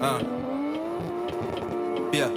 بیا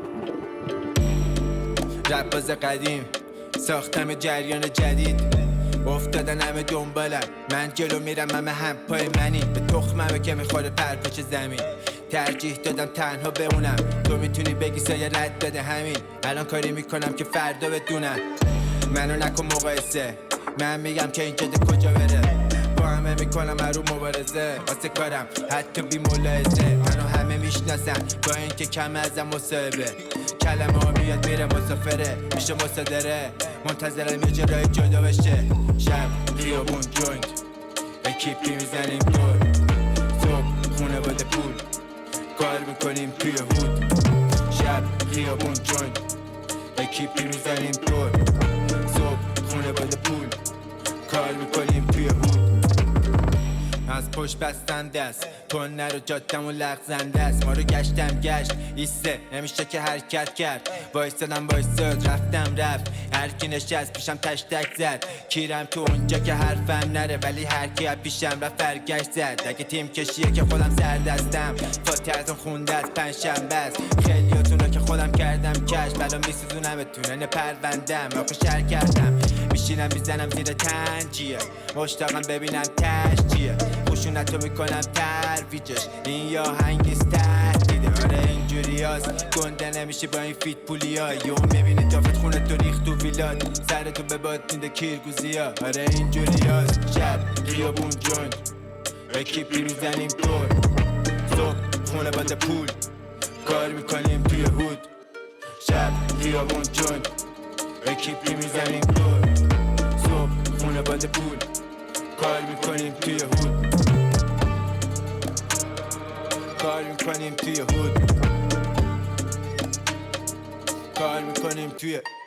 رپ باز قدیم ساختم جریان جدید، افتادن همه دنبالم، من جلو میرم همه هم پای منی، به تخممه که میخوره پرپاچ زمین، ترجیح دادم تنها بمونم، تو میتونی بگی سایه رد بده همین، الان کاری میکنم که فردا بدونم، منو نکن مقایسه، من میگم که این جده کجا بره، با همه میکنم هرو مبارزه، واسه کارم حتی بی ملاحظه، منو همه میشناسن با اینکه کم ازم مصاحبه، کلمه ها میاد میره مسافره، میشه مصادره، منتظرم یه جرای جدا بشه، شب خیابون جوینت اکیپی میزنیم دور، صبح خونه باده پول کار میکنیم توی هود، شب خیابون جوینت اکیپی میزنیم دور، صبح خونه باده پول کار میکنیم توی هود، از پشت بستن دست تو نرو جادم و لغزنده است، ما رو گشتم گشت ایسته نمیشه که حرکت کرد، وایستادم وایستاد رفتم رفت، هر کی نشست پیشم تشتک زد، کیرم تو اونجا که حرفم نره، ولی هر کی از پیشم رفت برگشت زد، اگه تیم کشیه که خودم سردستم، فاتحتون خونده از پنجشنبه است، خیلیاتونو که خودم کردم کش، بلا میسوزونم تونن پروندم، آخه شر کردم میشینم میزنم زیر تنجیه، مشتاقم ببینم تش چیه، خشونتو میکنم ترویجش، این یا هنگ نیست تهدیده، آره اینجوری هست گنده نمیشه با این فیت پولی ها، یهو میبینی جافت خونه تو ریخت تو ویلاد، سرتو به باد میده کیرگوزی ها، آره اینجوری هست شب خیابون جوینت اکیپی میزنیم دور، صبح خونه باده پول کار میکنیم توی هود، شب خیابون جوینت اکیپی میزنیم دور، صبح خونه باده پول کار میکنیم توی هود، کار میکنیم توی هود، کار میکنیم توی